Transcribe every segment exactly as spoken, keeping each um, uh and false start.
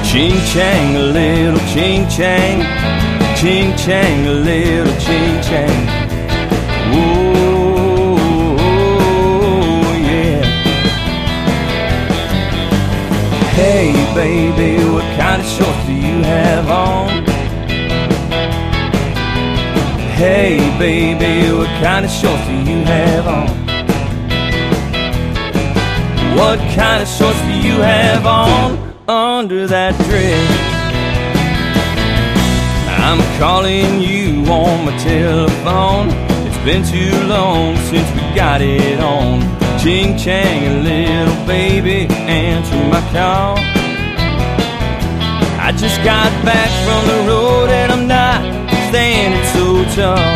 Ching chang, a little ching chang, ching chang, a little ching chang. Ooh, yeah. Hey baby, what kind of shorts do you have on? Hey baby, what kind of shorts do you have on? What kind of shorts do you have on under that dress? I'm calling you on my telephone. It's been too long since we got it on. Ching chang, a little baby, answer my call. I just got back from the road and I'm not standing so tall.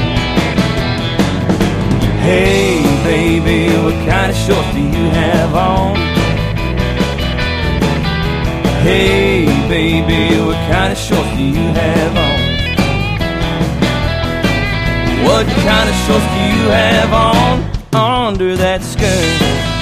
Hey baby, what kind of shorts do you have on? Hey baby, what kind of shorts do you have on? What kind of shorts do you have on under that skirt?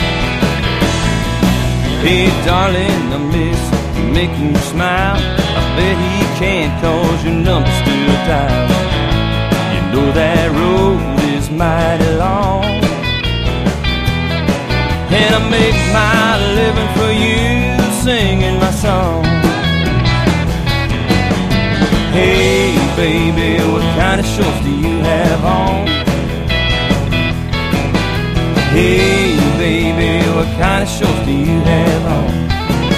Hey darling, I miss making you smile. I bet he can't cause your number still dial. You know that road is mighty long, and I make my living for you, singing my song. Hey baby, what kind of shorts do you have on? Hey baby, what kind of shorts do you have on?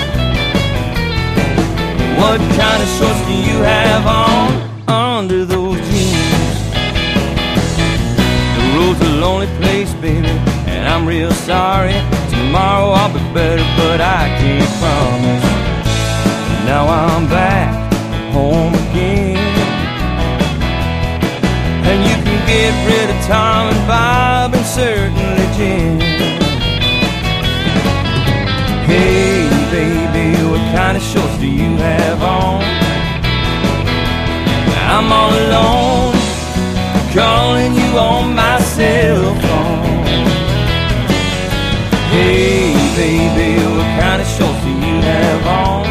What kind of shorts do you have on under those jeans? The road's a lonely place, baby, and I'm real sorry. Tomorrow I'll be better, but I can't promise. Now I'm back home again, and you can get rid of Tom and Bob and certainly Jim. Hey baby, what kind of shorts do you have on? I'm all alone, calling you on my cell phone. Hey baby, what kind of shorts do you have on?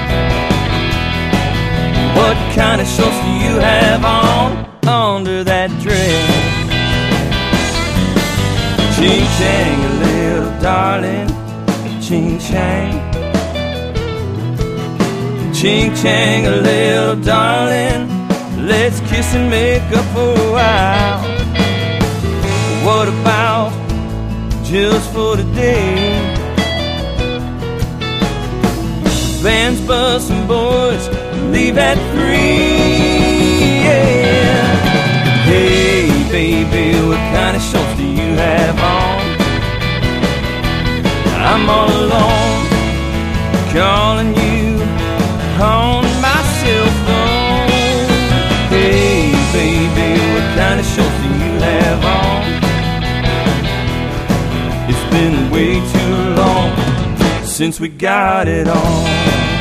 What kind of shorts do you have on under that dress? Ching chang, a little darling, ching chang. Ching chang, a little darling, let's kiss and make up for a while. What about just for today? Band's bustin', boys, leave at three, yeah. Hey baby, what kind of shorts do you have on? I'm all alone, calling you on my cell phone. Hey baby, what kind of shorts do you have on? It's been way too long since we got it on.